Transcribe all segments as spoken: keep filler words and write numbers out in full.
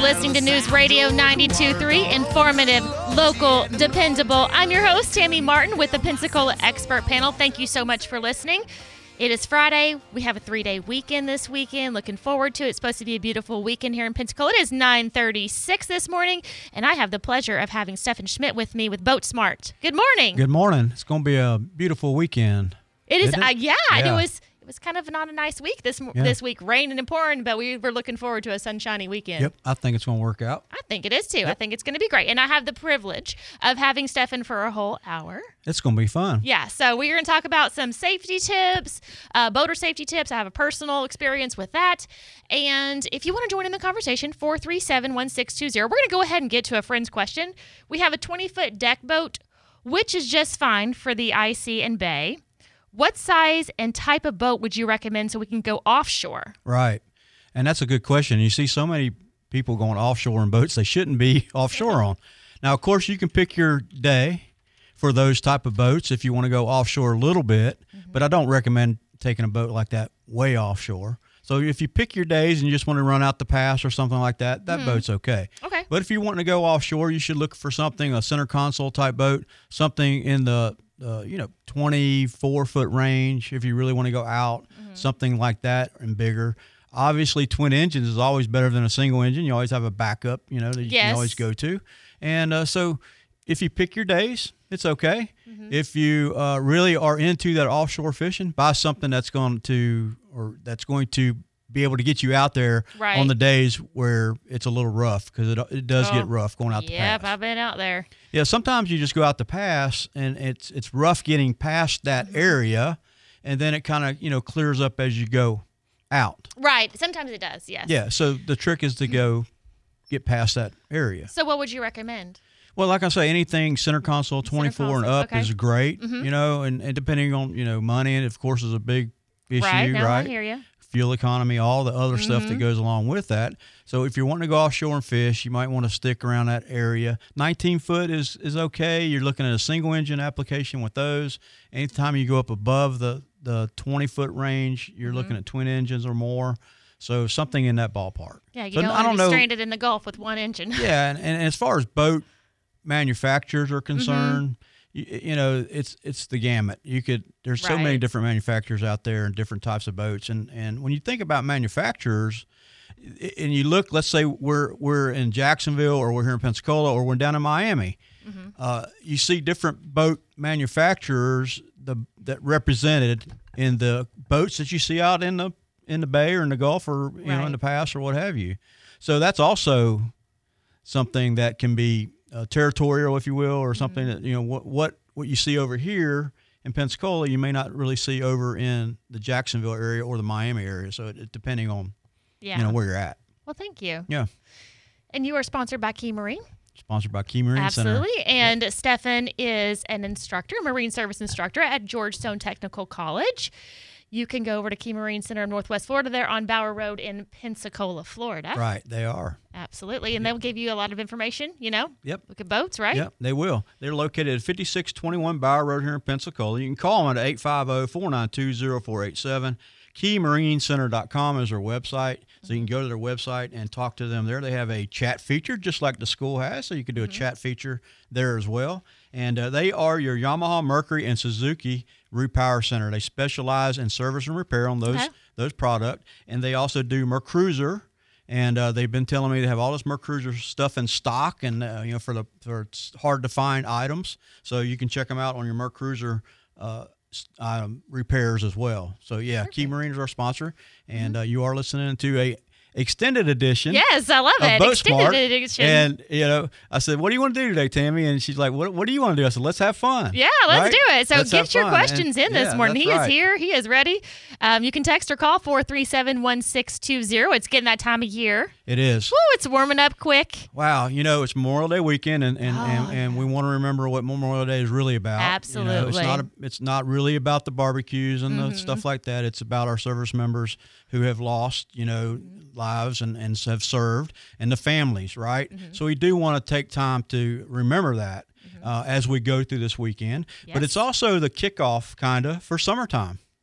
listening to News Radio ninety-two point three, informative, local, dependable. I'm your host, Tammy Martin, with the Pensacola Expert Panel. Thank you so much for listening. It is Friday. We have a three-day weekend this weekend. Looking forward to it. It's supposed to be a beautiful weekend here in Pensacola. It is nine thirty-six this morning, and I have the pleasure of having Stephen Schmidt with me with Boat Smart. Good morning. Good morning. It's going to be a beautiful weekend. It is. It? Uh, yeah, yeah. It was. It was kind of not a nice week this Yeah. this week, raining and pouring, but we were looking forward to a sunshiny weekend. Yep, I think it's going to work out. I think it is too. Yep. I think it's going to be great. And I have the privilege of having Stephen for a whole hour. It's going to be fun. Yeah, so we're going to talk about some safety tips, uh, boater safety tips. I have a personal experience with that. And if you want to join in the conversation, four three seven, one six two zero. We're going to go ahead and get to a friend's question. We have a twenty-foot deck boat, which is just fine for the I C and bay. What size and type of boat would you recommend so we can go offshore? Right. And that's a good question. You see so many people going offshore in boats they shouldn't be offshore on. Now, of course, you can pick your day for those type of boats if you want to go offshore a little bit, mm-hmm. but I don't recommend taking a boat like that way offshore. So if you pick your days and you just want to run out the pass or something like that, that mm-hmm. boat's okay. Okay. But if you want to go offshore, you should look for something, a center console type boat, something in the Uh, you know, twenty-four foot range if you really want to go out, mm-hmm. something like that and bigger. Obviously, twin engines is always better than a single engine. You always have a backup, you know, that you yes. can always go to. And uh, so if you pick your days, it's okay. Mm-hmm. If you uh, really are into that offshore fishing, buy something that's going to, or that's going to be able to get you out there right. on the days where it's a little rough, because it it does oh, get rough going out the pass. Yep, I've been out there. Yeah, sometimes you just go out the pass and it's it's rough getting past that mm-hmm. area, and then it kind of, you know, clears up as you go out. Right. Sometimes it does, yes. Yeah, so the trick is to go get past that area. So what would you recommend? Well, like I say, anything center console twenty-four center console, and up okay. is great, mm-hmm. you know, and, and depending on, you know, money, and of course is a big issue, right? No, right? I hear you. Fuel economy, all the other mm-hmm. stuff that goes along with that. So if you're wanting to go offshore and fish, you might want to stick around that area. nineteen foot is, is okay. You're looking at a single engine application with those. Anytime you go up above the, the twenty foot range, you're mm-hmm. looking at twin engines or more. So something in that ballpark. Yeah, you so don't I want don't to be know, stranded in the Gulf with one engine. yeah, and, and as far as boat manufacturers are concerned, mm-hmm. You, you know, it's it's the gamut. You could there's so right. many different manufacturers out there and different types of boats, and and when you think about manufacturers, and you look, let's say we're we're in Jacksonville, or we're here in Pensacola, or we're down in Miami, mm-hmm. uh, you see different boat manufacturers the that represented in the boats that you see out in the in the bay or in the Gulf, or you right. know, in the pass or what have you. So that's also something that can be Uh, territorial, if you will, or something mm-hmm. that, you know, what what what you see over here in Pensacola, you may not really see over in the Jacksonville area or the Miami area. So it, it depending on, yeah. you know, where you're at. Well, thank you. Yeah. And you are sponsored by Key Marine. Sponsored by Key Marine Absolutely. Center. And yep. Stephen is an instructor, a Marine Service instructor at Georgetown Technical College. You can go over to Key Marine Center of Northwest Florida. They're on Bower Road in Pensacola, Florida. Right, they are. Absolutely. And yep. they'll give you a lot of information, you know? Yep. Look at boats, right? Yep, they will. They're located at fifty-six twenty-one Bower Road here in Pensacola. You can call them at eight five zero, four nine two, zero four eight seven. key marine center dot com is their website. So you can go to their website and talk to them there. They have a chat feature just like the school has, so you can do a mm-hmm. chat feature there as well. And uh, they are your Yamaha, Mercury, and Suzuki Repower Center. They specialize in service and repair on those okay. those products. And they also do Mercruiser. And uh, they've been telling me they have all this Mercruiser stuff in stock, and uh, you know, for the for hard to find items. So you can check them out on your Mercruiser uh, um, repairs as well. So yeah, Perfect. Key Marine is our sponsor, and mm-hmm. uh, you are listening to a extended edition. Yes, I love it. Boat extended Smart. edition. And you know, I said, "What do you want to do today, Tammy?" And she's like, "What What do you want to do?" I said, "Let's have fun." Yeah, let's right? do it. So let's get your fun. questions and, in this yeah, morning. He right. is here. He is ready. Um, you can text or call four three seven, one six two zero. It's getting that time of year. It is. Woo, it's warming up quick. Wow, you know, it's Memorial Day weekend, and and, oh, and, and we want to remember what Memorial Day is really about. Absolutely. You know, it's not a, it's not really about the barbecues and mm-hmm. the stuff like that. It's about our service members who have lost, you know, lives and, and have served, and the families, right? Mm-hmm. So we do want to take time to remember that mm-hmm. uh, as we go through this weekend. Yes. But it's also the kickoff, kind of, for summertime.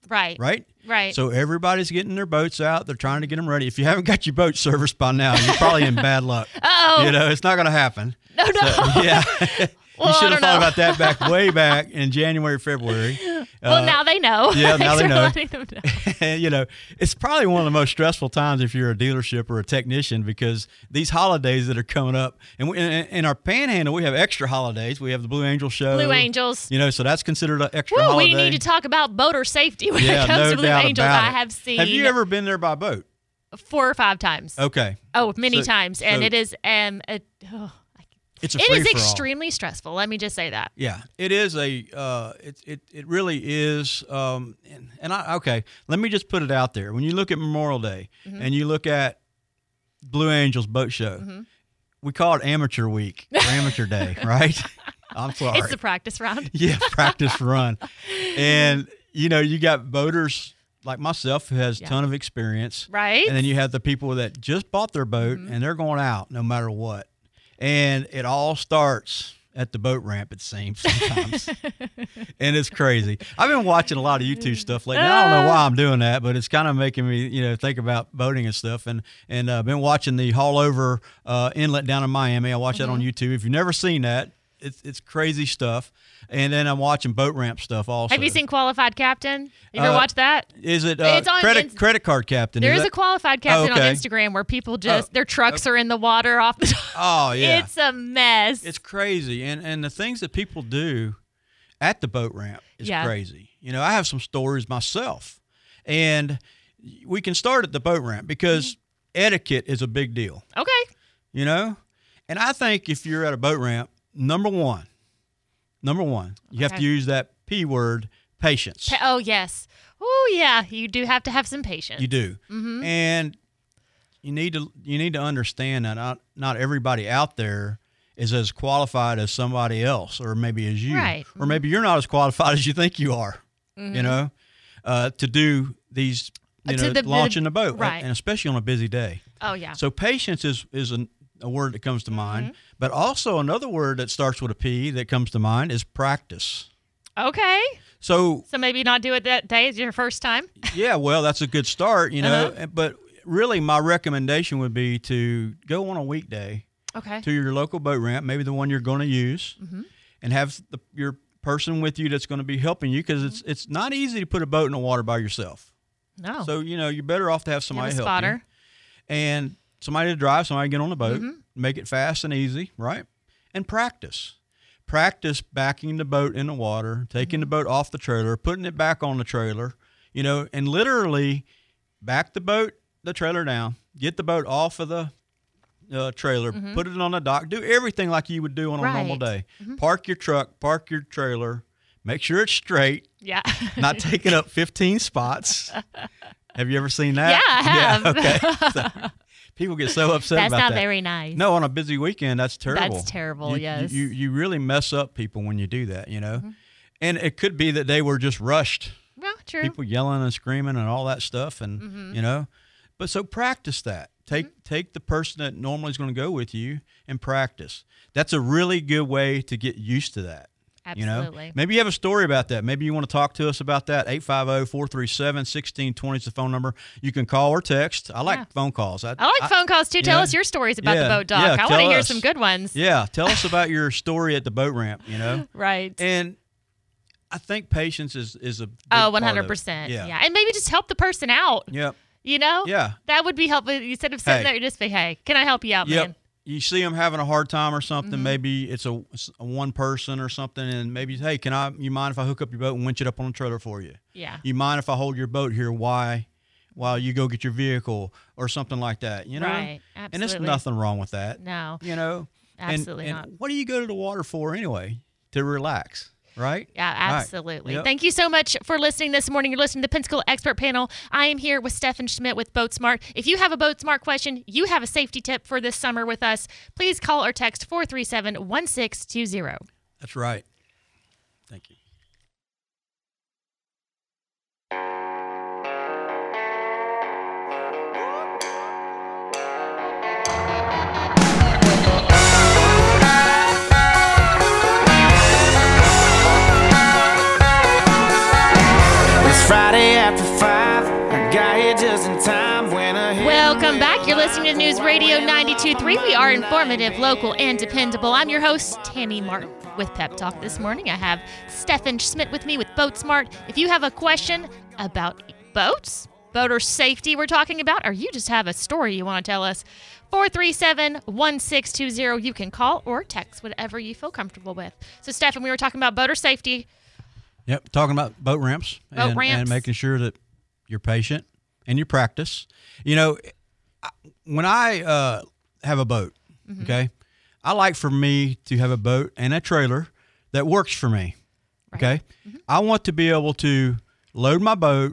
Right. Right? Right. So everybody's getting their boats out. They're trying to get them ready. If you haven't got your boat serviced by now, you're probably in bad luck. Uh-oh. You know, it's not going to happen. No, no. So, yeah. Well, you should I have don't thought know. about that back way back in January, February. Well, Uh, now they know. yeah, now Thanks they for know. letting them know. you know, it's probably one of the most stressful times if you're a dealership or a technician, because these holidays that are coming up, and we, in, in our Panhandle, we have extra holidays. We have the Blue Angel Show. Blue Angels. You know, so that's considered an extra Woo, holiday. we need to talk about boater safety when yeah, it comes no to Blue doubt Angels. about I it. have seen Have you ever been there by boat? four or five times. Okay. Oh, many So- times. And so- it is um a, oh, It's a it is free-for-all. extremely stressful. Let me just say that. Yeah, it is a. Uh, it it it really is. Um, and, and I okay. Let me just put it out there. When you look at Memorial Day Mm-hmm. and you look at Blue Angels Boat Show, Mm-hmm. we call it Amateur Week or Amateur Day, right? I'm sorry. It's the practice round. yeah, practice run, and you know you got boaters like myself who has a Yeah. ton of experience, Right? and then you have the people that just bought their boat Mm-hmm. and they're going out no matter what. And it all starts at the boat ramp, it seems, sometimes. And it's crazy. I've been watching a lot of YouTube stuff lately. I don't know why I'm doing that, but it's kind of making me, you know, think about boating and stuff. And and uh, been watching the Haul Over uh, Inlet down in Miami. I watch that on YouTube. If you've never seen that, it's it's crazy stuff. And then I'm watching boat ramp stuff also. Have you seen Qualified Captain? You ever Uh, watched that? Is it uh, It's on credit Inst- credit card captain? There is is a it? Qualified Captain Oh, okay. on Instagram where people just, Oh, their trucks are in the water off the top. Oh yeah. It's a mess. It's crazy, and and the things that people do at the boat ramp is Yeah. crazy. You know, I have some stories myself, and we can start at the boat ramp because etiquette is a big deal. okay. You know, and I think if you're at a boat ramp, number one, number one, you have Okay. to use that P word, patience. Pa- Oh, yes. Oh, yeah. You do have to have some patience. You do, Mm-hmm. and you need to you need to understand that not not everybody out there is as qualified as somebody else, or maybe as you, Right. or maybe you're not as qualified as you think you are. Mm-hmm. You know, uh, to do these, you Uh, to know, the- the- launching the boat, right. and especially on a busy day. Oh, yeah. So patience is is an, a word that comes to mind, Mm-hmm. but also another word that starts with a P that comes to mind is practice. Okay. So So maybe not do it that day as your first time. yeah, well, that's a good start, you know. Uh-huh. But really, my recommendation would be to go on a weekday Okay. to your local boat ramp, maybe the one you're going to use, Mm-hmm. and have the, your person with you that's going to be helping you, because it's it's not easy to put a boat in the water by yourself. No. So you know you're better off to have somebody Oh. Have a help spotter. you, and somebody to drive, somebody to get on the boat, Mm-hmm. make it fast and easy, right? And practice. Practice backing the boat in the water, taking Mm-hmm. the boat off the trailer, putting it back on the trailer, you know, and literally back the boat, the trailer down, get the boat off of the uh, trailer, put it on the dock, do everything like you would do on a normal Mm-hmm. Right. day. Park your truck, park your trailer, make sure it's straight, Yeah. not taking up fifteen spots. Have you ever seen that? Yeah, I have. Yeah, okay. So, people get so upset That's about not that. very nice. No, on a busy weekend, that's terrible. That's terrible, You- yes. You, you really mess up people when you do that, you know? Mm-hmm. And it could be that they were just rushed, Well, true. people yelling and screaming and all that stuff, and, Mm-hmm. you know? But so practice that. Take take the person that normally is going to go with you and practice. That's a really good way to get used to that. You know, Absolutely. maybe you have a story about that. Maybe you want to talk to us about that. eight five zero, four three seven, one six two zero is the phone number. You can call or text. I like Yeah. phone calls. I like phone calls too. Tell yeah. us your stories about Yeah, the boat dock. yeah, I want tell to hear us. some good ones. Yeah, tell us about your story at the boat ramp, you know? Right. And I think patience is, is a big Oh, part of one it. hundred percent. Yeah. Yeah. And maybe just help the person out. Yep. You know? Yeah. That would be helpful. Instead of sitting Hey. there, just be, hey, can I help you out, Yep. man? You see them having a hard time or something, Mm-hmm. maybe it's a, it's a one person or something, and maybe, hey, can I, you mind if I hook up your boat and winch it up on the trailer for you? Yeah. You mind if I hold your boat here why, while you go get your vehicle or something like that, you know? Right. And there's Absolutely. nothing wrong with that, No. you know? And- Absolutely and, not. what do you go to the water for anyway? To relax, right? Yeah, Right. absolutely. Yep. Thank you so much for listening this morning. You're listening to the Pensacola Expert Panel. I am here with Stephen Schmidt with Boat Smart. If you have a Boat Smart question, you have a safety tip for this summer with us, please call or text four three seven, one six two zero. That's right. Thank you. It's Friday after five. I got here just in time when I Welcome back. You're listening to News Radio ninety-two point three. We are informative, local, and dependable. I'm your host, Tammy Martin, with Pep Talk this morning. I have Stephen Schmidt with me with Boat Smart. If you have a question about boats, boater safety we're talking about, or you just have a story you want to tell us, four three seven, one six two zero. You can call or text, whatever you feel comfortable with. So, Stephen, we were talking about boater safety. Yep, talking about boat ramps, Boat and, ramps. and making sure that you're patient and you practice. You know, when I uh, have a boat, mm-hmm. okay, I like for me to have a boat and a trailer that works for me, Right. okay? Mm-hmm. I want to be able to load my boat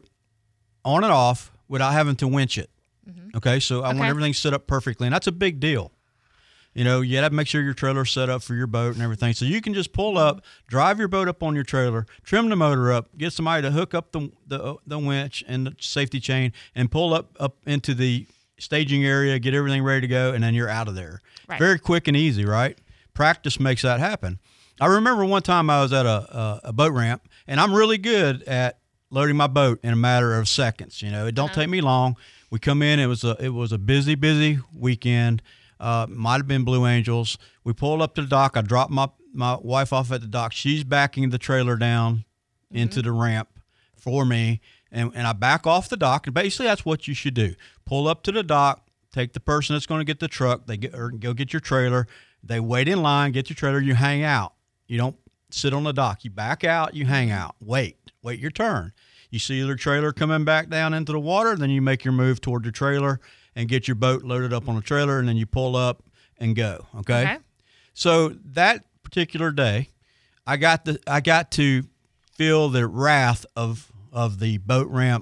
on and off without having to winch it, mm-hmm. okay? So I okay. want everything set up perfectly, and that's a big deal. You know, you got to make sure your trailer's set up for your boat and everything. So you can just pull up, drive your boat up on your trailer, trim the motor up, get somebody to hook up the the, the winch and the safety chain, and pull up, up into the staging area, get everything ready to go, and then you're out of there. Right. Very quick and easy, right? Practice makes that happen. I remember one time I was at a, a, a boat ramp, and I'm really good at loading my boat in a matter of seconds. You know, it don't uh-huh. take me long. We come in, it was a it was a busy, busy weekend. Uh, might have been Blue Angels. We pulled up to the dock. I dropped my, my wife off at the dock. She's backing the trailer down mm-hmm. into the ramp for me, and, and I back off the dock. And basically, that's what you should do. Pull up to the dock, take the person that's going to get the truck, they get or go get your trailer. They wait in line, get your trailer, you hang out. You don't sit on the dock. You back out, you hang out. Wait. Wait your turn. You see your trailer coming back down into the water, then you make your move toward the trailer and get your boat loaded up on the trailer, and then you pull up and go, okay? Okay. So that particular day, I got the I got to feel the wrath of of the boat ramp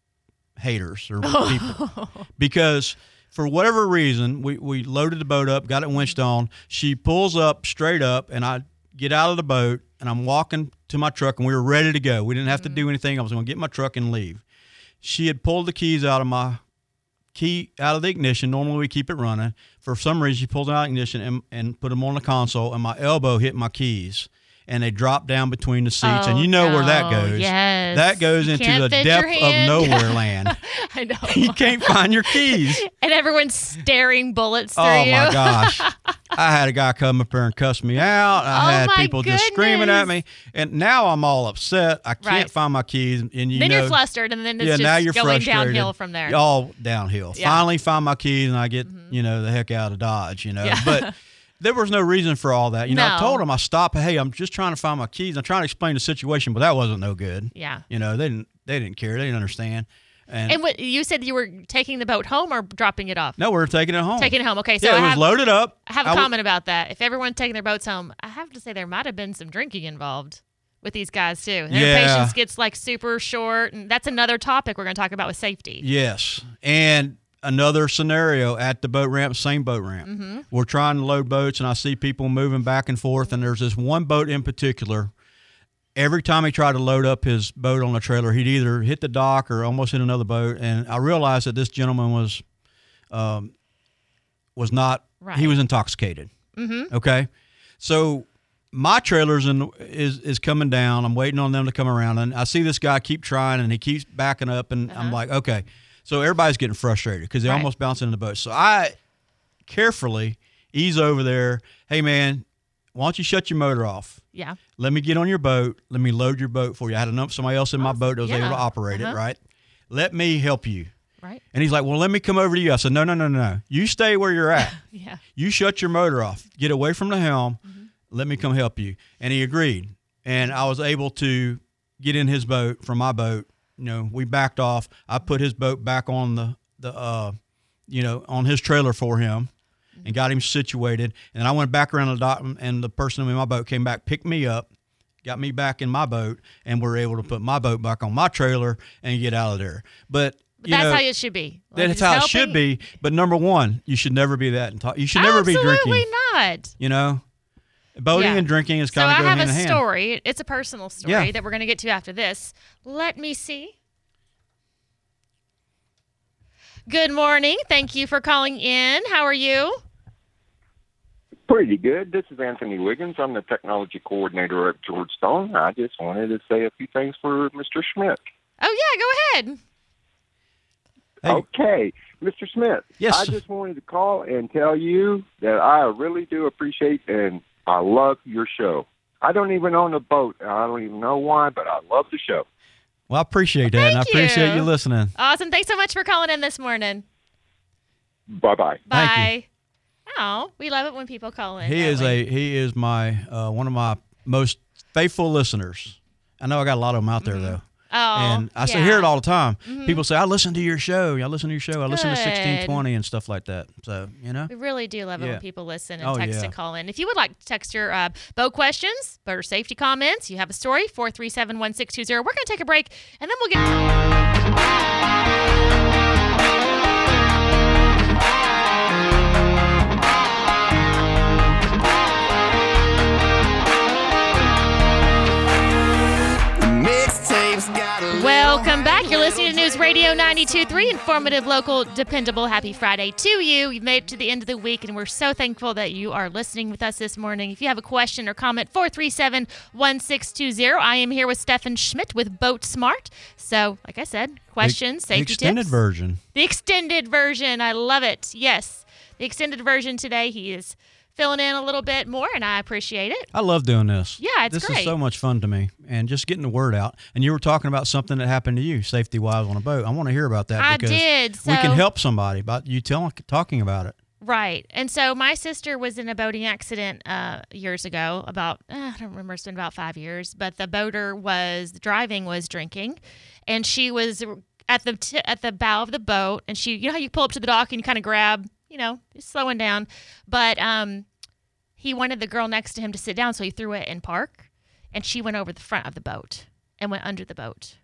haters or people because for whatever reason, we, we loaded the boat up, got it winched on. She pulls up straight up, and I get out of the boat, and I'm walking to my truck, and we were ready to go. We didn't have mm-hmm. to do anything. I was going to get my truck and leave. She had pulled the keys out of my key out of the ignition. Normally we keep it running. For some reason, she pulled it out of the ignition and, and put them on the console, and my elbow hit my keys, and they dropped down between the seats. Oh, and you know no. where that goes. Yes. That goes into Can't the fit depth your of hand. nowhere land. I know. You can't find your keys. And everyone's staring bullets through Oh, you. my gosh. I had a guy come up there and cuss me out. I Oh, had my people just screaming at goodness. me. And now I'm all upset. I can't Right. find my keys. And you then know, you're flustered, and then it's yeah, just now you're going frustrated. downhill from there. All downhill. Yeah. Finally find my keys, and I get, mm-hmm. you know, the heck out of Dodge, you know. Yeah. But there was no reason for all that. You know, No. I told them, I stopped, hey, I'm just trying to find my keys. I'm trying to explain the situation, but that wasn't no good. Yeah. You know, they didn't they didn't care. They didn't understand. And, And what you said, you were taking the boat home or dropping it off? no, we were taking it home. Taking it home. Okay, so yeah, I it was have, loaded up. I have a I w- comment about that. If everyone's taking their boats home, I have to say there might have been some drinking involved with these guys too. Their Yeah. patience gets like super short, and that's another topic we're going to talk about with safety. Yes. And another scenario at the boat ramp, same boat ramp. Mm-hmm. We're trying to load boats, and I see people moving back and forth, and there's this one boat in particular. Every time he tried to load up his boat on the trailer, he'd either hit the dock or almost hit another boat. And I realized that this gentleman was um, was not, Right. he was intoxicated. Mm-hmm. Okay? So my trailer's in, is is coming down. I'm waiting on them to come around, and I see this guy keep trying, and he keeps backing up, and Uh-huh. I'm like, okay. So everybody's getting frustrated because they're Right. almost bouncing in the boat. So I carefully ease over there. Hey, man, why don't you shut your motor off? Yeah. Let me get on your boat. Let me load your boat for you. I had enough somebody else in my Awesome. boat that was Yeah. able to operate Uh-huh. it, right? Let me help you. Right. And he's like, well, let me come over to you. I said, no, no, no, no. You stay where you're at. Yeah. You shut your motor off. Get away from the helm. Mm-hmm. Let me come help you. And he agreed. And I was able to get in his boat from my boat. You know, we backed off. I put his boat back on the, the uh, you know, on his trailer for him and got him situated. And I went back around the dock, and the person in my boat came back, picked me up, got me back in my boat, and we're able to put my boat back on my trailer and get out of there. But, But you that's know, how it should be. Like, that's just how it should helping. be. But number one, you should never be that. Into- you should never be drinking. Absolutely not. You know, boating Yeah. and drinking is So kind of I go have hand a in hand. story. It's a personal story Yeah. that we're going to get to after this. Let me see. Good morning. Thank you for calling in. How are you? Pretty good. This is Anthony Wiggins. I'm the technology coordinator at Georgetown. I just wanted to say a few things for Mister Schmidt. Oh, yeah, go ahead. Hey. Okay, Mister Smith. Yes. I just wanted to call and tell you that I really do appreciate and I love your show. I don't even own a boat. I don't even know why, but I love the show. Well, I appreciate that, and I Thank appreciate you. you listening. Awesome. Thanks so much for calling in this morning. Bye-bye. Bye. Thank Oh, we love it when people call in. He don't is we? a he is my uh, one of my most faithful listeners. I know I got a lot of them out there though. Oh, And I say yeah. hear it all the time. People say, I listen to your show. I listen to your show. I listen to Good. sixteen twenty and stuff like that. So, you know. We really do love it Yeah. when people listen and Oh, text yeah. and call in. If you would like to text your uh, boat questions, boat or safety comments, you have a story, four three seven, one six two zero. We're going to take a break, and then we'll get... Mixtapes got a little Welcome back. You're high, listening to News Radio ninety-two point three, informative, local, dependable. Happy Friday to you. You've made it to the end of the week, and we're so thankful that you are listening with us this morning. If you have a question or comment, four three seven, one six two zero. I am here with Stefan Schmidt with Boat Smart. So, like I said, questions, The safety extended tips. version. The extended version. I love it. Yes. The extended version today. He is filling in a little bit more, and I appreciate it. I love doing this. Yeah, it's this great. is so much fun to me, and just getting the word out. And you were talking about something that happened to you, safety wise, on a boat. I want to hear about that I because did, we can so- help somebody by you telling, talking about it. Right. And so my sister was in a boating accident uh, years ago, about, uh, I don't remember, it's been about five years, but the boater was driving, was drinking, and she was at the t- at the bow of the boat, and she, you know how you pull up to the dock and you kind of grab, you know, just slowing down, but um, he wanted the girl next to him to sit down, so he threw it in park, and she went over the front of the boat and went under the boat,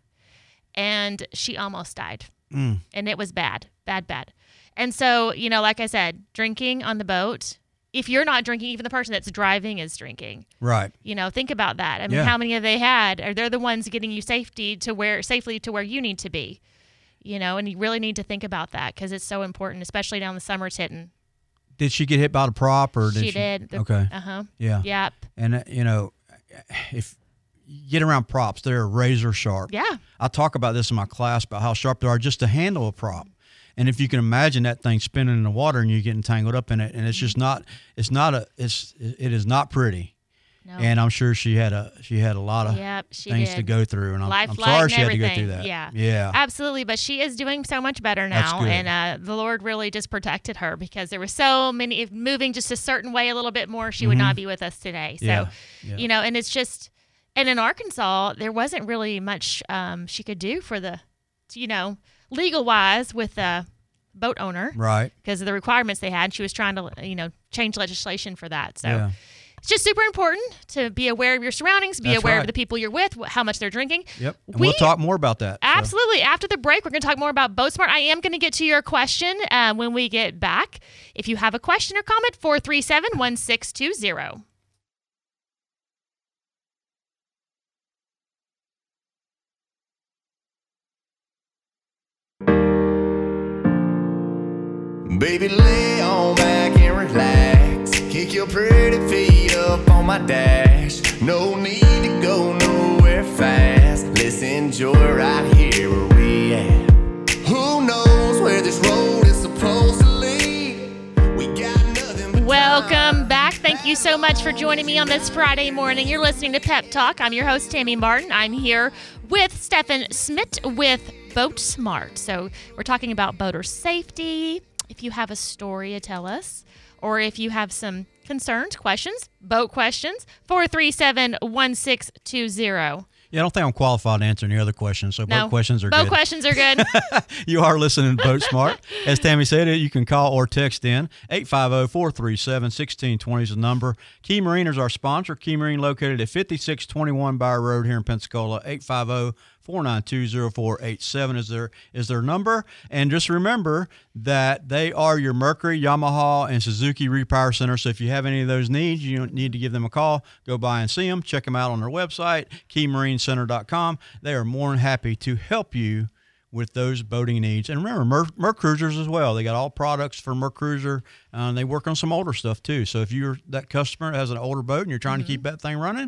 and she almost died, Mm. and it was bad, bad, bad. And so, you know, like I said, drinking on the boat, if you're not drinking, even the person that's driving is drinking. Right. You know, think about that. I mean, Yeah. how many have they had? Are they the ones getting you safety to where safely to where you need to be? You know, and you really need to think about that because it's so important, especially down the summer's hitting. Did she get hit by the prop or did She she? did. The- Okay. Uh-huh. Yeah. Yep. And, uh, you know, if you get around props, they're razor sharp. Yeah. I talk about this in my class about how sharp they are just to handle a prop. And if you can imagine that thing spinning in the water and you getting tangled up in it, and it's just not, it's not a, it's, it is not pretty. No. And I'm sure she had a, she had a lot of Yep, she things did. to go through. And I'm, Life I'm flight sorry and she had to go everything. through that. Yeah. Yeah. Absolutely, but she is doing so much better That's now, good. and uh, the Lord really just protected her because there were so many. If moving just a certain way a little bit more, she would not be with us today. So, Yeah, yeah. you know, and it's just, and in Arkansas, there wasn't really much um, she could do for the, you know, legal wise with the boat owner Right. because of the requirements they had. She was trying to, you know, change legislation for that. So. Yeah. It's just super important to be aware of your surroundings, be That's aware right. of the people you're with, wh- how much they're drinking. Yep. And We- we'll talk more about that. so. Absolutely. After the break, we're going to talk more about Boat Smart. I am going to get to your question uh, when we get back. If you have a question or comment, four three seven, one six two zero. Baby, lay on back and relax. Kick your pretty feet up on my dash. No need to go nowhere fast. Let's enjoy right here where we at. Who knows where this road is supposed to lead? We got nothing but Welcome time. back. Thank you so much for joining me on this Friday morning. You're listening to Pep Talk. I'm your host, Tammy Martin. I'm here with Stefan Schmidt with Boat Smart. So we're talking about boater safety. If you have a story to tell us, or if you have some concerns, questions, boat questions, four three seven, one six two zero. Yeah, I don't think I'm qualified to answer any other questions. So No. both questions are Boat good. questions are good. You are listening to Boat Smart. As Tammy said, you can call or text in. eight five zero, four three seven, one six two zero is the number. Key Marine is our sponsor. Key Marine located at fifty-six twenty-one Byer Road here in Pensacola. eight five zero, four nine two, zero four eight seven is their, is their number. And just remember that they are your Mercury, Yamaha, and Suzuki Repower Center. So if you have any of those needs, you need to give them a call. Go by and see them. Check them out on their website, key marine center dot com. They are more than happy to help you with those boating needs. And remember, Mer, Mer Cruisers as well. They got all products for Mer Cruiser. Uh, they work on some older stuff too. So if you're that customer that has an older boat and you're trying Mm-hmm. to keep that thing running,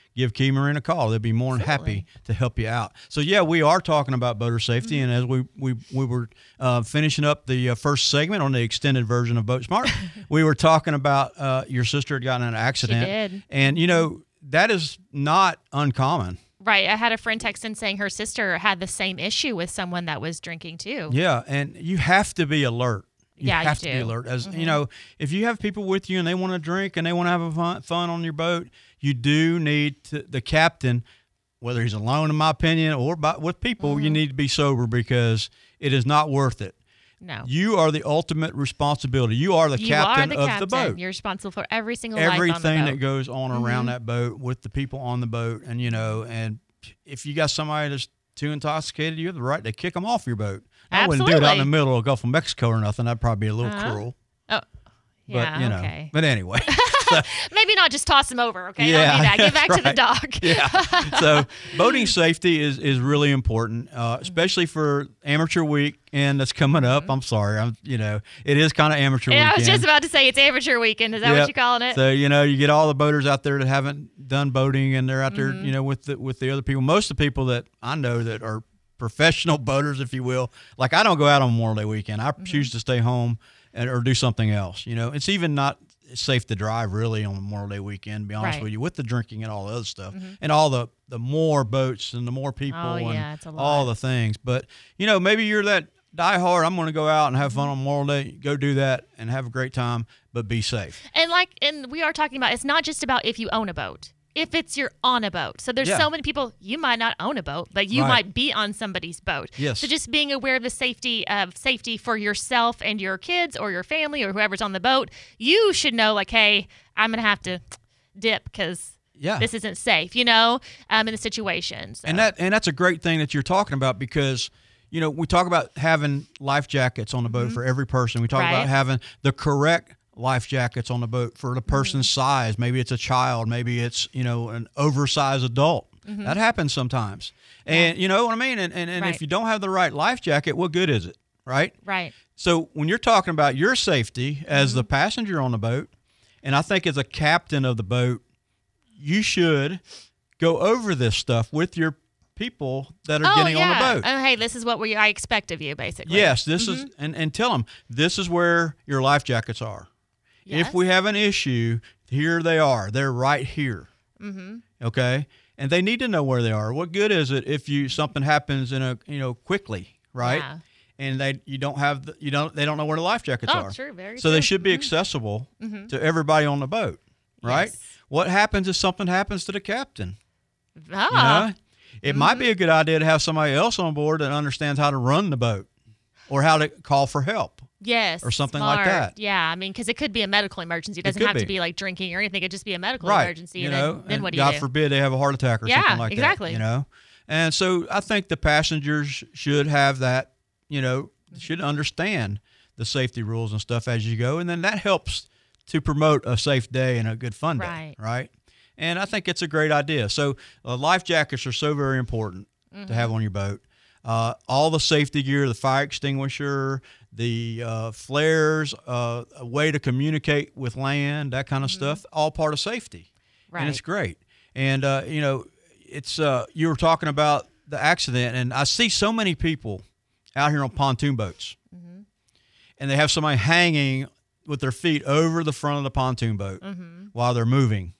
give Key Marine a call. They'll be more than Certainly. happy to help you out. So, yeah, we are talking about boater safety. Mm-hmm. And as we, we, we were uh, finishing up the uh, first segment on the extended version of Boat Smart, we were talking about uh, your sister had gotten in an accident. She did. And, you know, that is not uncommon. Right. I had a friend text in saying her sister had the same issue with someone that was drinking too. Yeah, and you have to be alert. You yeah, have you to do. be alert. As mm-hmm. you know, if you have people with you and they want to drink and they want to have a fun, fun on your boat, you do need to, the captain, whether he's alone, in my opinion, or by, with people, mm-hmm. you need to be sober because it is not worth it. No. You are the ultimate responsibility. You are the you captain are the of captain. the boat. You're responsible for every single Everything life on the boat. that goes on mm-hmm. around that boat with the people on the boat, and you know, and if you got somebody that's too intoxicated, you have the right to kick them off your boat. I Absolutely. wouldn't do it out in the middle of the Gulf of Mexico or nothing. That'd probably be a little uh-huh. cruel. Oh, But, yeah, you know, okay. but anyway. So, maybe not just toss them over, okay? Yeah, Don't do that. Get back right. to the dock. yeah. So boating safety is, is really important, uh, especially for amateur weekend that's coming up. I'm sorry. I'm, you know, it is kind of amateur Yeah, weekend. I was just about to say it's amateur weekend. Is that Yep. what you're calling it? So, you know, you get all the boaters out there that haven't done boating and they're out there, Mm-hmm. you know, with the, with the other people. Most of the people that I know that are professional boaters, if you will, like I don't go out on Memorial Day weekend. I Mm-hmm. choose to stay home and, or do something else. You know, it's even not safe to drive really on Memorial Day weekend, to be honest Right. with you, with the drinking and all the other stuff Mhm. and all the, the more boats and the more people Oh, and yeah, it's a lot. all the things. But, you know, maybe you're that die hard, I'm going to go out and have fun on Memorial Day, go do that and have a great time, but be safe. And like, and we are talking about, it's not just about if you own a boat. If it's you're on a boat. So there's Yeah. so many people, you might not own a boat, but you Right. might be on somebody's boat. Yes. So just being aware of the safety of safety for yourself and your kids or your family or whoever's on the boat, you should know like, hey, I'm going to have to dip because Yeah. this isn't safe, you know, um, in the situation. So. And that and that's a great thing that you're talking about because, you know, we talk about having life jackets on the boat for every person. We talk Right. about having the correct life jackets on the boat for the person's Mm-hmm. size. Maybe it's a child. Maybe it's, you know, an oversized adult. Mm-hmm. That happens sometimes. And you know what I mean? And, and, and Right. if you don't have the right life jacket, what good is it? Right? Right. So when you're talking about your safety as the passenger on the boat, and I think as a captain of the boat, you should go over this stuff with your people that are Oh, getting yeah. on the boat. Oh, hey, this is what we I expect of you, basically. Yes, this is, and, and tell them this is where your life jackets are. Yes. If we have an issue, here they are. They're right here. Mm-hmm. Okay, and they need to know where they are. What good is it if you something happens in a you know quickly, right? Yeah. And they you don't have the, you don't they don't know where the life jackets Oh, are. true, very so true. they should be accessible to everybody on the boat, right? Yes. What happens if something happens to the captain? Ah. You know, it might be a good idea to have somebody else on board that understands how to run the boat or how to call for help. Yes. or something like smart. that. Yeah, I mean, because it could be a medical emergency. It doesn't could have to be. be like drinking or anything. It could just be a medical Right. emergency. You and know, then, then and what do God you do? forbid they have a heart attack or Yeah, something like exactly. that. You know, and so I think the passengers should have that. You know, should understand the safety rules and stuff as you go, and then that helps to promote a safe day and a good fun day. Right. Right. And I think it's a great idea. So uh, life jackets are so very important Mm-hmm. to have on your boat. Uh, all the safety gear, the fire extinguisher, the uh, flares, uh, a way to communicate with land, that kind of stuff, all part of safety. Mm-hmm. Right. And it's great. And, uh, you know, it's uh, you were talking about the accident, and I see so many people out here on pontoon boats, Mm-hmm. and they have somebody hanging with their feet over the front of the pontoon boat Mm-hmm. while they're moving.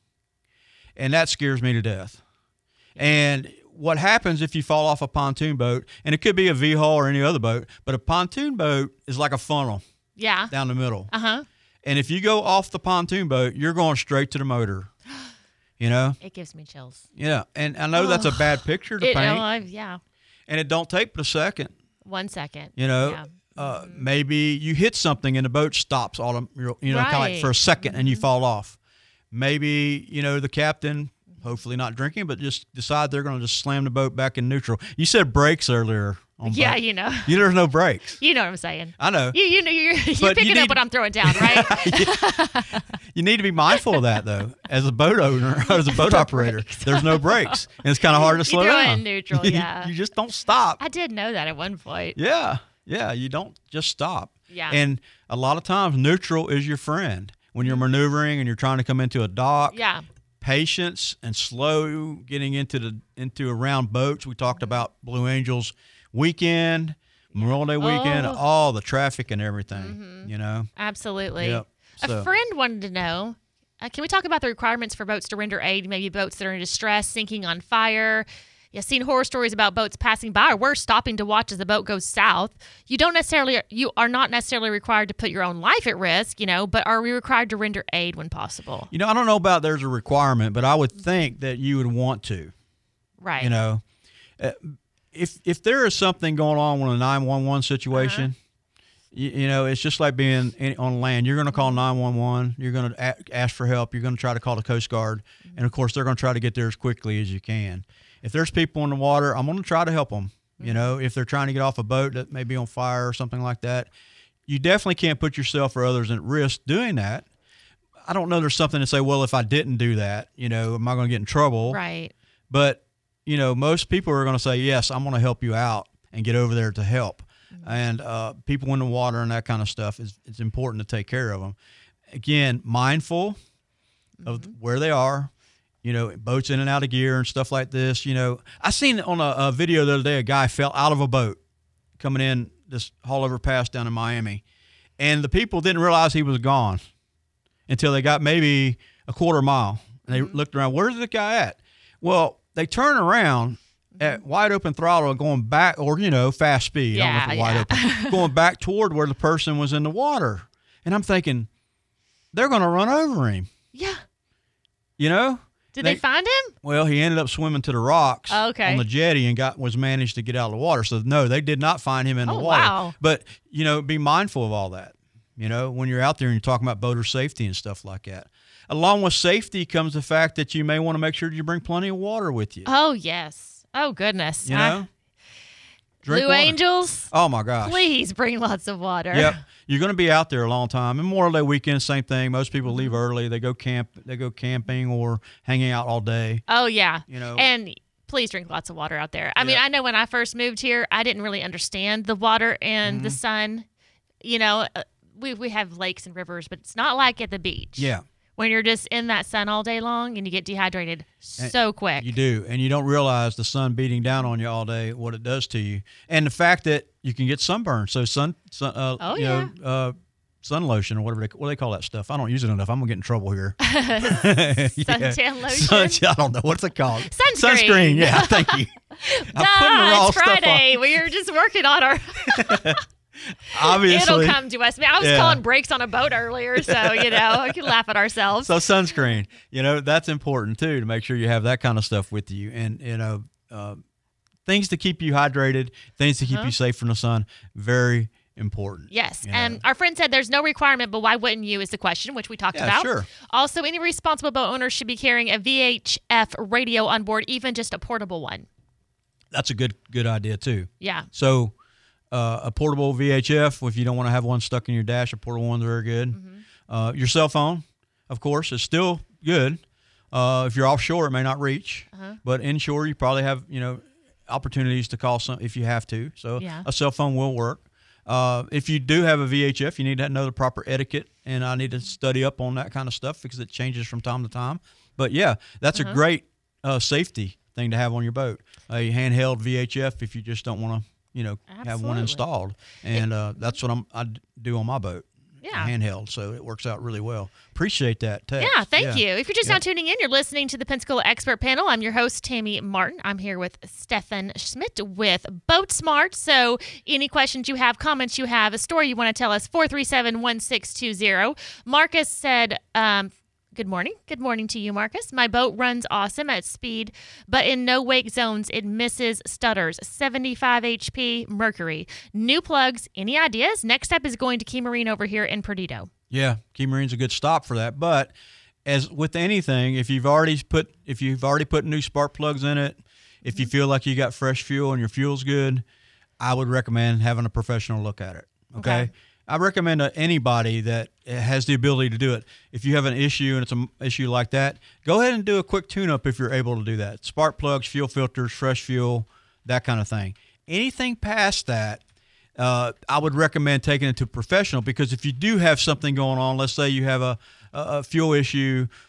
And that scares me to death. And what happens if you fall off a pontoon boat, and it could be a V-hull or any other boat, but a pontoon boat is like a funnel Yeah. down the middle. Uh-huh. And if you go off the pontoon boat, you're going straight to the motor. You know? It gives me chills. Yeah. And I know that's a bad picture to It, paint, oh, I- yeah. and it don't take but a second. One second. You know, Yeah. uh, maybe you hit something and the boat stops, all the, you know, kind of like Right. for a 2nd and you fall off. Maybe, you know, the captain, hopefully not drinking, but just decide they're going to just slam the boat back in neutral. You said brakes earlier. On Yeah, boat. you know. You, there's no brakes. You know what I'm saying. I know. You you know you're, you're But you picking up need- what I'm throwing down, right? You need to be mindful of that, though, as a boat owner, as a boat operator. There's no brakes, and it's kind of hard to slow throw it down. in neutral, You- yeah. You just don't stop. I did know that at one point. Yeah, yeah, you don't just stop. Yeah. And a lot of times, neutral is your friend when you're maneuvering and you're trying to come into a dock. Yeah. patience and slow getting into the into around boats. We talked about Blue Angels weekend, Memorial Day weekend, Oh. all the traffic and everything. Mm-hmm. You know. Absolutely. Yep. So- A friend wanted to know, uh, can we talk about the requirements for boats to render aid, maybe boats that are in distress, sinking on fire? Yeah, seen horror stories about boats passing by or worse, stopping to watch as the boat goes south. You don't necessarily, you are not necessarily required to put your own life at risk, you know, but are we required to render aid when possible? You know, I don't know about there's a requirement, but I would think that you would want to. Right. You know, uh, if if there is something going on with a nine one one situation, Uh-huh. you, you know, it's just like being in, on land. You're going to call nine one one. You're going to a- ask for help. You're going to try to call the Coast Guard, and of course, they're going to try to get there as quickly as you can. If there's people in the water, I'm going to try to help them. You know, if they're trying to get off a boat that may be on fire or something like that, you definitely can't put yourself or others at risk doing that. I don't know. There's something to say, well, if I didn't do that, you know, am I going to get in trouble? Right. But, you know, most people are going to say, yes, I'm going to help you out and get over there to help. Mm-hmm. And uh, people in the water and that kind of stuff, is it's important to take care of them. Again, mindful mm-hmm. of where they are. You know, boats in and out of gear and stuff like this. You know, I seen on a, a video the other day, a guy fell out of a boat coming in this haul over pass down in Miami. And the people didn't realize he was gone until they got maybe a quarter mile. And they mm-hmm. looked around, where's the guy at? Well, they turn around mm-hmm. at wide open throttle going back, or, you know, fast speed. Yeah, I don't know if it's wide yeah. open. Going back toward where the person was in the water. And I'm thinking, they're going to run over him. Yeah. You know? Did they, they find him? Well, he ended up swimming to the rocks oh, okay. on the jetty and got was managed to get out of the water. So, no, they did not find him in oh, the water. Wow. But, you know, be mindful of all that. You know, when you're out there and you're talking about boater safety and stuff like that. Along with safety comes the fact that you may want to make sure you bring plenty of water with you. Oh, yes. Oh, goodness. You know? Blue water. Angels. Oh, my gosh. Please bring lots of water. Yep. You're going to be out there a long time. Memorial Day weekend, same thing. Most people leave early. They go camp. They go camping or hanging out all day. Oh, yeah. You know. And please drink lots of water out there. I yeah. mean, I know when I first moved here, I didn't really understand the water and mm-hmm. the sun. You know, we we have lakes and rivers, but it's not like at the beach. Yeah. When you're just in that sun all day long and you get dehydrated and so quick. You do. And you don't realize the sun beating down on you all day, what it does to you. And the fact that you can get sunburn. So sun, sun uh, oh, you yeah. know, uh, sun lotion or whatever they, what do they call that stuff? I don't use it enough. I'm going to get in trouble here. Suntan yeah. lotion? Sun, I don't know. What's it called? Sunscreen. Sunscreen. Yeah, thank you. I'm Duh, putting the raw it's Friday. stuff on. We were just working on our... Obviously. It'll come to us. I, mean, I was yeah. calling brakes on a boat earlier, so, you know, we can laugh at ourselves. So sunscreen, you know, that's important, too, to make sure you have that kind of stuff with you. And, you know, uh, things to keep you hydrated, things to keep uh-huh. you safe from the sun, very important. Yes. You And know. our friend said there's no requirement, but why wouldn't you is the question, which we talked yeah, about. Sure. Also, any responsible boat owner should be carrying a V H F radio on board, even just a portable one. That's a good good idea, too. Yeah. So uh, a portable V H F, if you don't want to have one stuck in your dash, a portable one's very good. Mm-hmm. Uh, your cell phone, of course, is still good. Uh, if you're offshore, it may not reach. Uh-huh. But inshore, you probably have, you know, opportunities to call some if you have to. So yeah. a cell phone will work. Uh, if you do have a V H F, you need to know the proper etiquette, and I need to study up on that kind of stuff because it changes from time to time. But, yeah, that's uh-huh. a great uh, safety thing to have on your boat, a handheld V H F if you just don't want to, you know, Absolutely. have one installed. And uh, that's what I'm, I do on my boat. Yeah. Handheld, so it works out really well. Appreciate that text. Yeah, thank yeah. you. If you're just yeah. now tuning in, you're listening to the Pensacola Expert Panel. I'm your host, Tammy Martin. I'm here with Stefan Schmidt with Boat Smart. So any questions you have, comments you have, a story you want to tell us, four three seven, one six two zero. Marcus said, um, good morning. Good morning to you, Marcus. My boat runs awesome at speed, but in no wake zones, it misses stutters. seventy-five H P Mercury. New plugs. Any ideas? Next step is going to Key Marine over here in Perdido. Yeah, Key Marine's a good stop for that. But as with anything, if you've already put if you've already put new spark plugs in it, if mm-hmm. you feel like you got fresh fuel and your fuel's good, I would recommend having a professional look at it. Okay. okay. I recommend to anybody that has the ability to do it. If you have an issue and it's an issue like that, go ahead and do a quick tune-up if you're able to do that. Spark plugs, fuel filters, fresh fuel, that kind of thing. Anything past that, uh, I would recommend taking it to a professional because if you do have something going on, let's say you have a, a fuel issue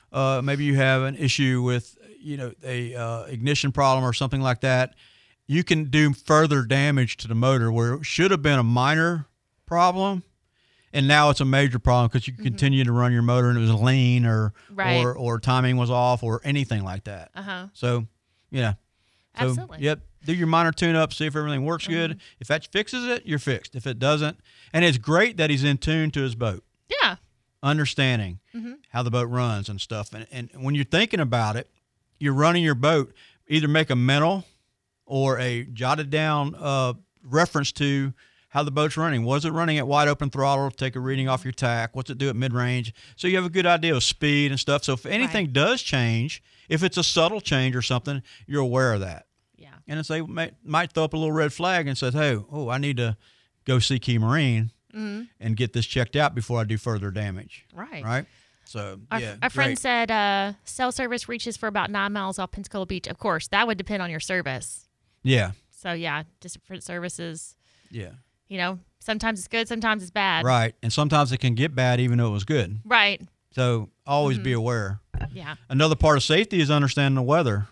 uh, maybe you have an issue with, you know, a uh, ignition problem or something like that, you can do further damage to the motor where it should have been a minor problem, and now it's a major problem because you mm-hmm. continue to run your motor and it was lean or right. or or timing was off or anything like that. Uh-huh. So, yeah. So, Absolutely. Yep. Do your minor tune-up, see if everything works mm-hmm. good. If that fixes it, you're fixed. If it doesn't, and it's great that he's in tune to his boat. Yeah. Understanding mm-hmm. how the boat runs and stuff. And, and when you're thinking about it, you're running your boat, either make a mental or a jotted down uh, reference to how the boat's running. Was it running at wide open throttle? Take a reading off your tack. What's it do at mid-range? So you have a good idea of speed and stuff. So if anything right. does change, if it's a subtle change or something, you're aware of that. Yeah. And it's they might, might throw up a little red flag and says, hey, oh, I need to go see Key Marine mm-hmm. and get this checked out before I do further damage. Right. Right? So, our, yeah. Our friend great. said uh, cell service reaches for about nine miles off Pensacola Beach. Of course, that would depend on your service. Yeah. So, yeah, different services. Yeah. You know, sometimes it's good, sometimes it's bad. Right. And sometimes it can get bad even though it was good. Right. So always mm-hmm. be aware. Yeah. Another part of safety is understanding the weather.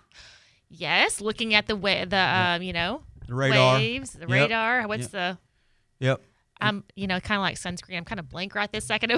Yes. Looking at the, wa- the yep. um, you know, the radar. waves, the yep. radar. What's yep. the... Yep. I'm, you know, kind of like sunscreen. I'm kind of blank right this second.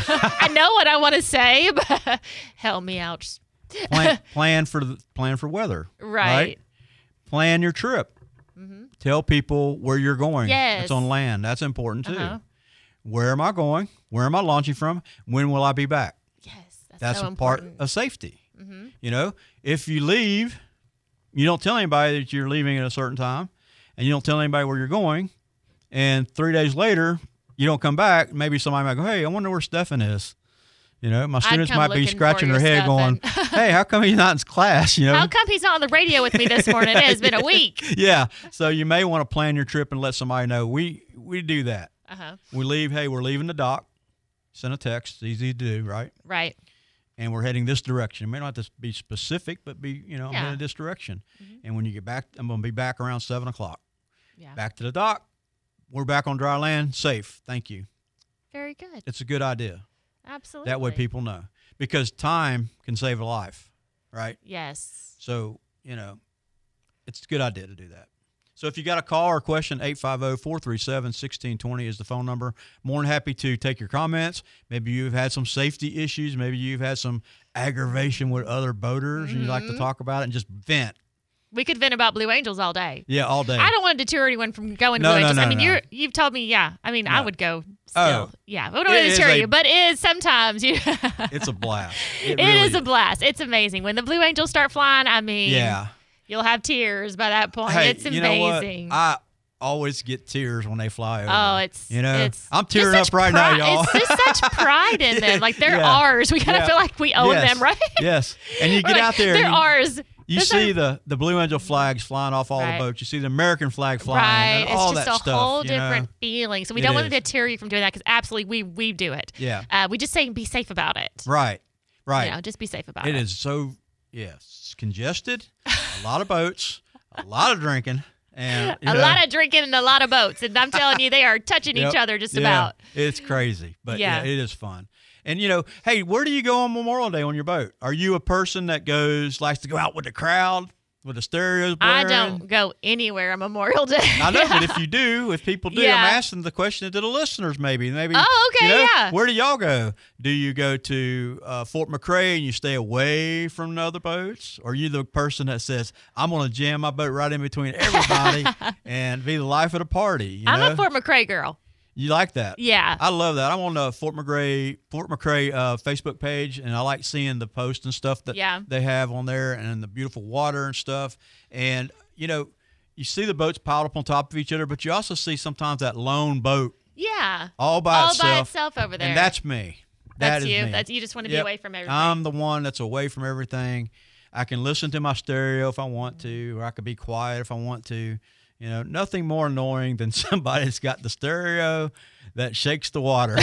I know what I want to say, but help me out. plan, plan for the plan for weather. Right. right? Plan your trip. Mm-hmm. Tell people where you're going. Yes. It's on land. That's important too. Uh-huh. Where am I going? Where am I launching from? When will I be back? Yes. That's, that's so a part important. of safety. Mm-hmm. You know, if you leave, you don't tell anybody that you're leaving at a certain time, and you don't tell anybody where you're going. And three days later, you don't come back. Maybe somebody might go, hey, I wonder where Stefan is. You know, my students might be scratching their head going, hey, how come he's not in class? You know, how come he's not on the radio with me this morning? It has been a week. Yeah. So you may want to plan your trip and let somebody know. We we do that. Uh-huh. We leave, hey, we're leaving the dock. Send a text. It's easy to do, right? Right. And we're heading this direction. It may not have to be specific, but be, you know, yeah. I'm headed this direction. Mm-hmm. And when you get back, I'm going to be back around seven o'clock. Yeah. Back to the dock. We're back on dry land, safe. Thank you. Very good. It's a good idea. Absolutely. That way people know. Because time can save a life, right? Yes. So, you know, it's a good idea to do that. So if you got a call or a question, eight five zero, four three seven, one six two zero is the phone number. More than happy to take your comments. Maybe you've had some safety issues. Maybe you've had some aggravation with other boaters mm-hmm. and you like to talk about it and just vent. We could vent about Blue Angels all day. Yeah, all day. I don't want to deter anyone from going to no, Blue no, Angels. No, I mean, no. you're, you've told me, yeah. I mean, no. I would go still. Oh, yeah, I don't want to deter a, you, but it is sometimes. You it's a blast. It, it really is a blast. It's amazing. When the Blue Angels start flying, I mean, yeah. you'll have tears by that point. Hey, it's you know amazing. what? I always get tears when they fly over. Oh, it's you know, it's I'm tearing up right pride, now, y'all. It's just such pride in them. Like they're yeah. ours. We kind of yeah. feel like we own yes. them, right? Yes. And you We're get like, out there. They're you, ours. You That's see our, the, the Blue Angel flags flying off all right. the boats. You see the American flag flying. Right. And all it's just that a stuff, whole you different know? feeling. So we It don't want is. to deter you from doing that because absolutely we we do it. Yeah. Uh, we just say be safe about it. Right. Right. You know, just be safe about it. it. It is so, yeah, it's congested, a lot of boats, a lot of drinking. And, a know, lot of drinking and a lot of boats. And I'm telling you, they are touching yep, each other just yeah, about. It's crazy. But Yeah. yeah, it is fun. And, you know, hey, where do you go on Memorial Day on your boat? Are you a person that goes, likes to go out with the crowd, with the stereos blaring? I don't go anywhere on Memorial Day. I know, but if you do, if people do, Yeah. I'm asking the question to the listeners maybe. Maybe. Oh, okay, you know, yeah. Where do y'all go? Do you go to uh, Fort McRae and you stay away from the other boats? Or are you the person that says, I'm going to jam my boat right in between everybody and be the life of the party? You I'm know? a Fort McRae girl. You like that? Yeah. I love that. I'm on the Fort McRae Fort McRae uh, Facebook page, and I like seeing the posts and stuff that Yeah. they have on there, and the beautiful water and stuff. And you know, you see the boats piled up on top of each other, but you also see sometimes that lone boat Yeah. all by all itself. by itself over there. And that's me. That That's is you. me. That's you. Just want to Yep. be away from everything. I'm the one that's away from everything. I can listen to my stereo if I want to, or I could be quiet if I want to. You know, nothing more annoying than somebody that's got the stereo that shakes the water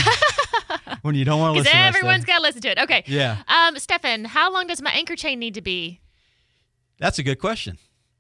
when you don't want to listen to Because that everyone's stuff. got to listen to it. Okay. Yeah. Um, Stefan, how long does my anchor chain need to be? That's a good question.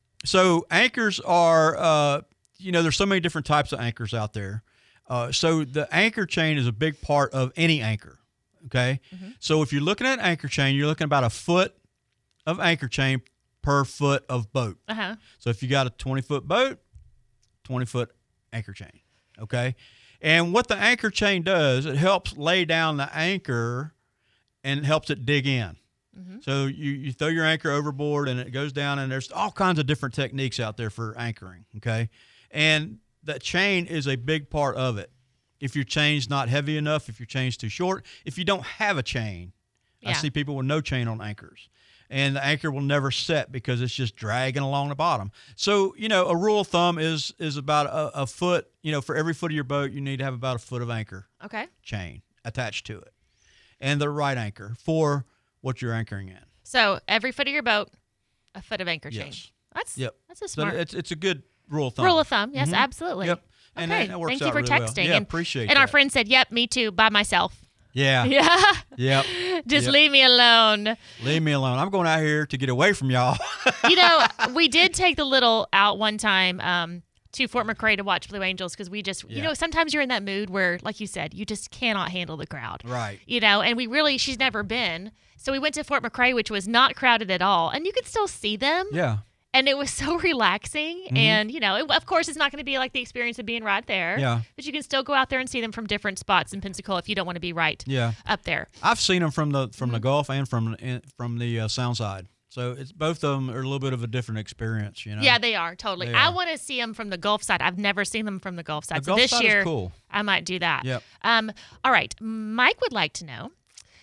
So anchors are, uh, you know, there's so many different types of anchors out there. Uh, so the anchor chain is a big part of any anchor. Okay. Mm-hmm. So if you're looking at an anchor chain, you're looking about a foot of anchor chain per foot of boat. Uh-huh. So if you got a twenty foot boat, twenty foot anchor chain. Okay. And what the anchor chain does, it helps lay down the anchor and it helps it dig in. Mm-hmm. So you, you throw your anchor overboard and it goes down, and there's all kinds of different techniques out there for anchoring. Okay. And that chain is a big part of it. If your chain's not heavy enough, if your chain's too short, if you don't have a chain, yeah. I see people with no chain on anchors. And the anchor will never set because it's just dragging along the bottom. So, you know, a rule of thumb is is about a, a foot, you know, for every foot of your boat, you need to have about a foot of anchor okay. chain attached to it. And the right anchor for what you're anchoring in. So every foot of your boat, a foot of anchor yes. chain. That's yep. that's a smart. So it's it's a good rule of thumb. Rule of thumb, yes, mm-hmm. absolutely. Yep. And okay. that, that works Thank you out for really texting. Well. Yeah, and, appreciate and that. our friend said, "Yep, me too, by myself." Yeah. Yeah. Yep. Just yep. leave me alone. Leave me alone. I'm going out here to get away from y'all. You know, we did take the little out one time um, to Fort McRae to watch Blue Angels because we just, yeah. you know, sometimes you're in that mood where, like you said, you just cannot handle the crowd. Right. You know, and we really, she's never been. So we went to Fort McRae, which was not crowded at all. And you could still see them. Yeah. And it was so relaxing. Mm-hmm. And, you know, it, of course, it's not going to be like the experience of being right there. Yeah. But you can still go out there and see them from different spots in Pensacola if you don't want to be right yeah. up there. I've seen them from the from mm-hmm. the Gulf and from in, from the uh, Sound side. So it's both of them are a little bit of a different experience, you know. Yeah, they are totally. They I are. want to see them from the Gulf side. I've never seen them from the Gulf side. The so Gulf this side year, is cool. I might do that. Yep. Um. All right. Mike would like to know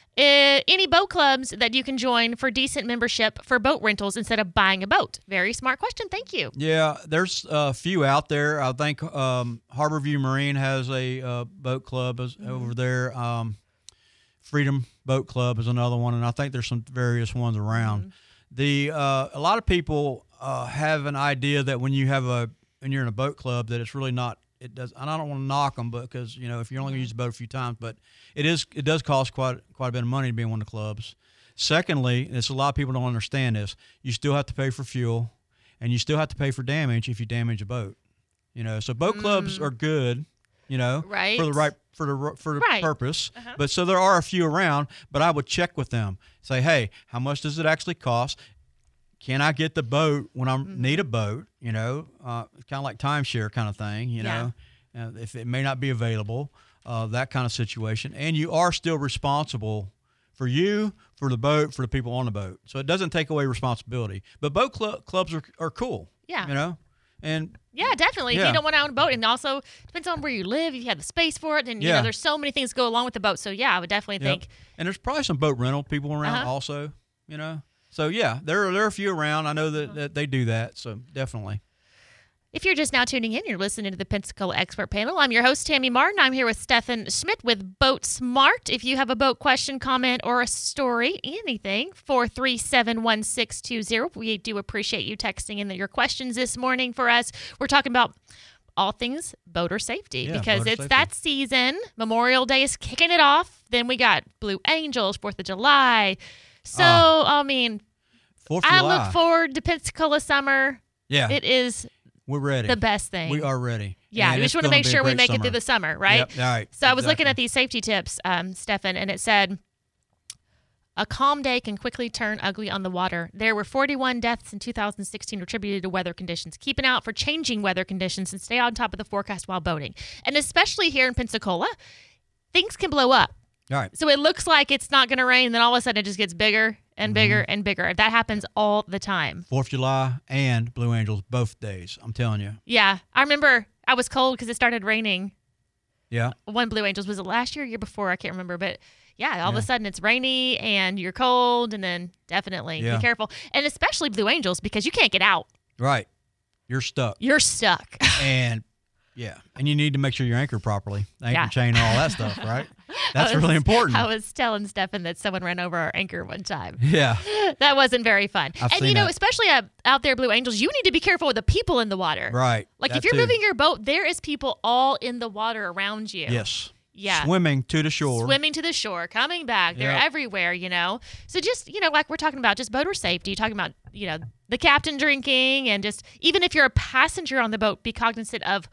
uh, any boat clubs that you can join for decent membership for boat rentals instead of buying a boat. Very smart question. Thank you. Yeah, there's a few out there. I think um, Harborview Marine has a uh, boat club is, mm-hmm. over there. Um, Freedom Boat Club is another one, and I think there's some various ones around. Mm-hmm. The uh, a lot of people uh, have an idea that when you have a when you're in a boat club that it's really not. It does, and I don't want to knock them, because you know if you're only going to use the boat a few times, but it is it does cost quite quite a bit of money to be in one of the clubs. Secondly, and it's a lot of people don't understand this, you still have to pay for fuel, and you still have to pay for damage if you damage a boat. You know, so boat mm. clubs are good, you know, right. for the right for the for the right. purpose. Uh-huh. But so there are a few around, but I would check with them. Say, hey, how much does it actually cost? Can I get the boat when I mm-hmm. need a boat? You know, uh, kind of like timeshare kind of thing, you yeah. know, uh, if it may not be available, uh, that kind of situation. And you are still responsible for you, for the boat, for the people on the boat. So it doesn't take away responsibility. But boat cl- clubs are, are cool, yeah. you know. And yeah, definitely. Yeah. If you don't want to own a boat, and also depends on where you live, if you have the space for it, and you yeah. know, there's so many things go along with the boat. So yeah, I would definitely yep. think. And there's probably some boat rental people around uh-huh. also, you know. So yeah, there are there are a few around. I know that, that they do that. So definitely. If you're just now tuning in, you're listening to the Pensacola Expert Panel. I'm your host, Tammy Martin. I'm here with Stefan Schmidt with Boat Smart. If you have a boat question, comment, or a story, anything, four three seven, one six two zero. We do appreciate you texting in your questions this morning for us. We're talking about all things boater safety yeah, because boater it's safety. that season. Memorial Day is kicking it off. Then we got Blue Angels, fourth of July. So, uh, I mean, fourth of I July. look forward to Pensacola summer. Yeah. It is We're ready. the best thing. We are ready. Yeah, and we just want to gonna make be a sure we great make summer. it through the summer, right? Yep, all right. So I was looking exactly. at these safety tips, um, Stefan, and it said, a calm day can quickly turn ugly on the water. There were forty-one deaths in two thousand sixteen attributed to weather conditions. Keep an eye out for changing weather conditions and stay on top of the forecast while boating. And especially here in Pensacola, things can blow up. All right. So it looks like it's not going to rain, then all of a sudden it just gets bigger and bigger mm-hmm. and bigger. That happens all the time. fourth of July and Blue Angels, both days. I'm telling you. Yeah. I remember I was cold because it started raining. Yeah. One Blue Angels, was it last year or year before? I can't remember. But yeah, all yeah. of a sudden it's rainy and you're cold, and then definitely yeah. be careful. And especially Blue Angels, because you can't get out. Right. You're stuck. You're stuck. And yeah. And you need to make sure you're anchored properly. Anchor Yeah. chain and all that stuff, right? That's was, really important. I was telling Stefan that someone ran over our anchor one time. Yeah. That wasn't very fun. I've and seen you know, that. especially uh, out there, Blue Angels, you need to be careful with the people in the water. Right. Like that if you're too. moving your boat, there is people all in the water around you. Yes. Yeah. Swimming to the shore. Swimming to the shore, coming back. They're Yep. everywhere, you know. So just, you know, like we're talking about just boater safety, talking about, you know, the captain drinking, and just even if you're a passenger on the boat, be cognizant of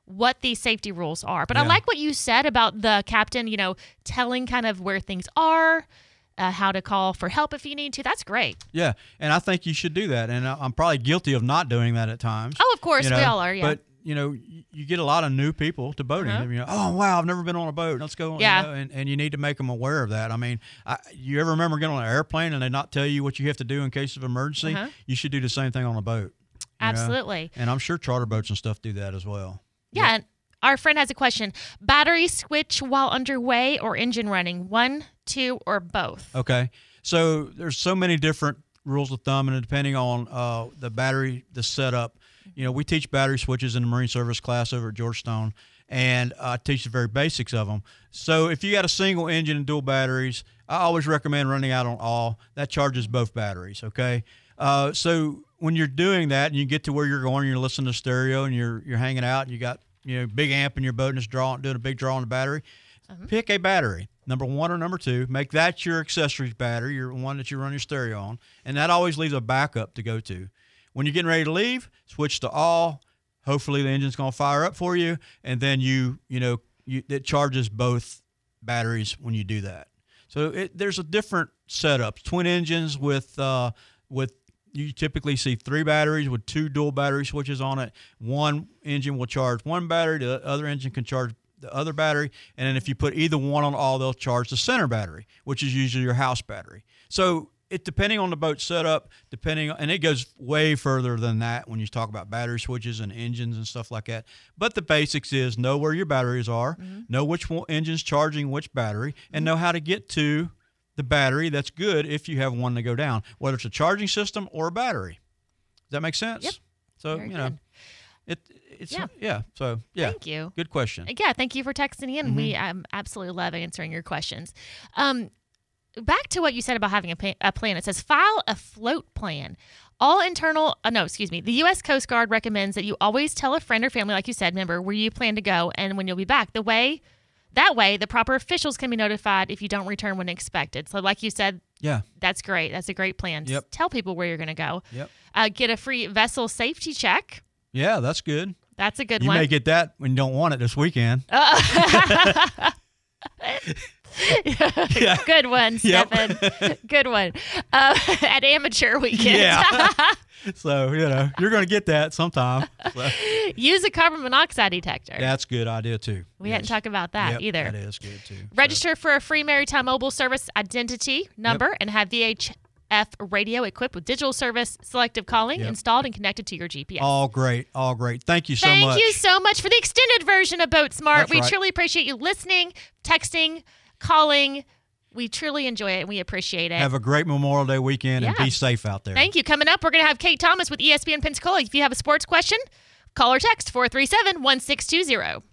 what these safety rules are. But I Yeah. like what you said about the captain, you know, telling kind of where things are, uh, how to call for help if you need to. That's great. Yeah, and I think you should do that. And I- I'm probably guilty of not doing that at times. Oh, of course, you know, we all are, yeah. But you know, y- you get a lot of new people to boating. Uh-huh. You know, oh wow, I've never been on a boat. Let's go. Yeah. You know, and and you need to make them aware of that. I mean, I, you ever remember getting on an airplane and they not tell you what you have to do in case of emergency? Uh-huh. You should do the same thing on a boat. you know? Absolutely. And I'm sure charter boats and stuff do that as well. Yeah, and our friend has a question. Battery switch while underway or engine running? One, two, or both? Okay. So there's so many different rules of thumb, and depending on uh, the battery, the setup. You know, we teach battery switches in the Marine Service class over at Georgetown, and I uh, teach the very basics of them. So if you got a single engine and dual batteries, I always recommend running out on all. That charges both batteries, okay? Uh, so when you're doing that and you get to where you're going, you're listening to stereo and you're you're hanging out, and you got you know big amp in your boat and it's drawing, doing a big draw on the battery, Uh-huh. pick a battery. Number one or number two, make that your accessories battery, your one that you run your stereo on, and that always leaves a backup to go to. When you're getting ready to leave, switch to all. Hopefully the engine's going to fire up for you, and then you, you know, you, it charges both batteries when you do that. So it, there's a different setups. Twin engines with uh, with you typically see three batteries with two dual battery switches on it. One engine will charge one battery. The other engine can charge the other battery, and then if you put either one on all, they'll charge the center battery, which is usually your house battery. So it depending on the boat setup, depending and it goes way further than that when you talk about battery switches and engines and stuff like that. But the basics is know where your batteries are, mm-hmm. know which one, engine's charging which battery, and mm-hmm. know how to get to the battery that's good if you have one to go down, whether it's a charging system or a battery. Does that make sense? Yep. So Very you know, good. it it's Yeah. yeah. So yeah. Thank you. Good question. Yeah, thank you for texting in. Mm-hmm. We um, absolutely love answering your questions. Um, back to what you said about having a, pa- a plan. It says file a float plan. All internal, uh, no, excuse me. The U S Coast Guard recommends that you always tell a friend or family, like you said, member, where you plan to go and when you'll be back. The way, that way, the proper officials can be notified if you don't return when expected. So, like you said, Yeah. that's great. That's a great plan. Yep. Tell people where you're going to go. Yep. Uh, get a free vessel safety check. Yeah, that's good. That's a good You one. may get that when you don't want it this weekend. Uh, Yeah. Good one, Yep. Stephen. Good one. Uh, at amateur weekend. Yeah. So, you know, you're going to get that sometime. So, Use a carbon monoxide detector. that's a good idea, too. We Yes. hadn't talked about that Yep, either. That is good, too. So, Register for a free Maritime Mobile Service identity number and have V H F radio equipped with digital service selective calling Yep. installed and connected to your G P S. all great. All great. Thank you so Thank much. you so much for the extended version of Boat Smart. That's we right. truly appreciate you listening, texting, calling. We truly enjoy it and we appreciate it. Have a great Memorial Day weekend and Yeah. be safe out there. Thank you. Coming up, we're going to have Kate Thomas with E S P N Pensacola. If you have a sports question, call or text four three seven, one six two zero.